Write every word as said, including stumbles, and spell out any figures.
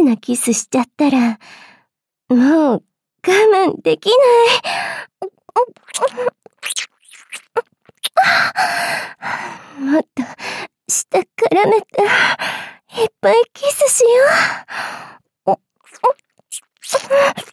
なキスしちゃったら、もう我慢できない。もっと舌絡めて、いっぱいキスしよう。